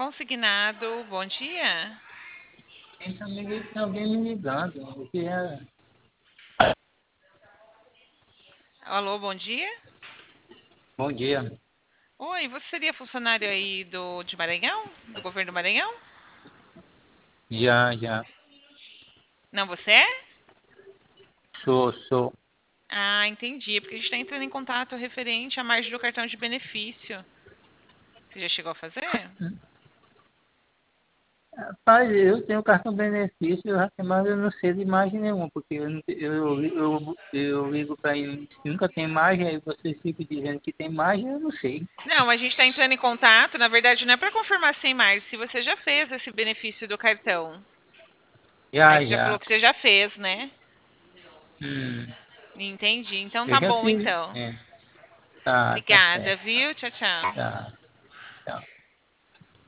consignado. Bom dia. Tem alguém me ligando. O que é? Alô, bom dia. Bom dia. Oi, você seria funcionário aí de Maranhão? Do governo do Maranhão? Já. Não, você é? Sou. Ah, entendi. Porque a gente está entrando em contato referente à margem do cartão de benefício. Você já chegou a fazer? Rapaz, eu tenho cartão benefício, mas eu não sei de imagem nenhuma, porque eu ligo para ele, nunca tem imagem, aí vocês ficam dizendo que tem imagem, eu não sei. Não, a gente está entrando em contato. Na verdade, não é para confirmar sem mais se você já fez esse benefício do cartão. Aí você já falou Já. que você já fez, né? Hum, Entendi. Então eu tá já bom, fiz. então. É, tá Obrigada, certo. viu? Tchau, tchau. Tá.